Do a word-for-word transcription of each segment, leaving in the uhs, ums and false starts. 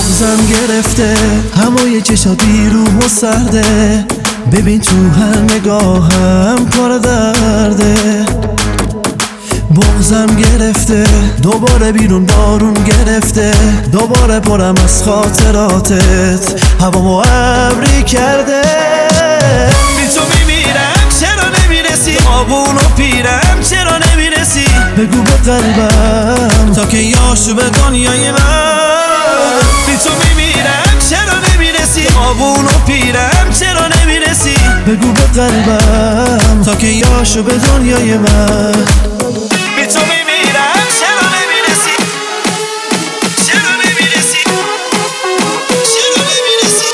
بغزم گرفته همای چشات بیروح و سرده، ببین تو هر نگاهم پر درده. بغزم گرفته دوباره بیرون بارون گرفته، دوباره پرم از خاطراتت هوامو ابری کرده. بی تو میمیرم چرا نمیرسی، آبون و پیرم چرا نمیرسی، بگو به قلبم تا که یاشو به دنیای من. بی تو میمیرم چرا نمیرسی، آبون و پیرم چرا نمیرسی، بگو به قلبم تا که یاشو به دنیای من. بی تو میمیرم چرا نمیرسی، چرا نمیرسی، چرا نمیرسی،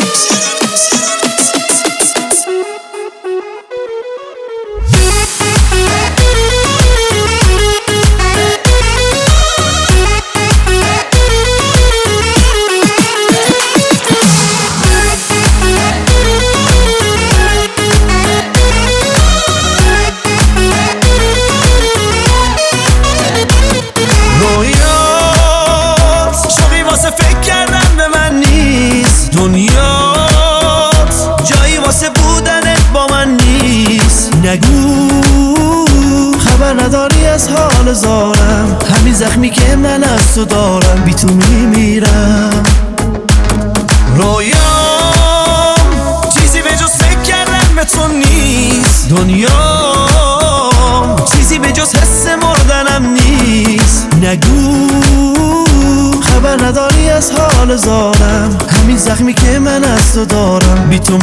فکر کردن به من نیست، دنیات جایی واسه بودنت با من نیست. نگو خبر نداری از حال زارم، همین زخمی که من از تو دارم، بی تو میمیرم. رویام چیزی به جز فکر کردن به تو نیست، دنیام چیزی به جز حس مردنم نیست. نگو خبر نداری از حال زارم، همین زخمی که من از تو دارم، بی تو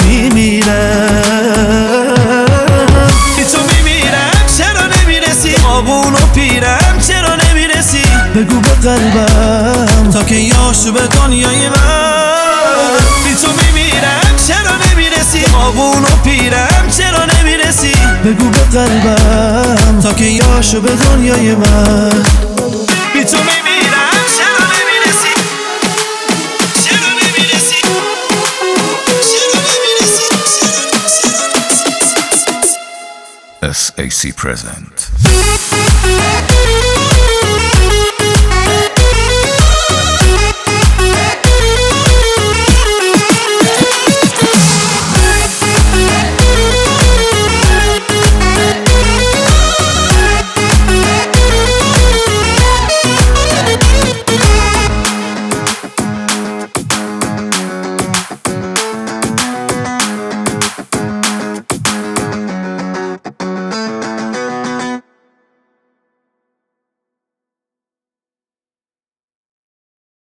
میمیرم. بی تو میمیرم چرا نمیرسی، آبون و پیرم چرا نمیرسی، بگو به قلبم تا که یاشو به دنیای من. بی تو میمیرم چرا نمیرسی، آبون و پیرم چرا نمیرسی، بگو به قلبم تا که یاشو به دنیای من. بی تو میمیرم چرا نمیرسی، چرا نمیرسی، چرا نمیرسی. S A C present.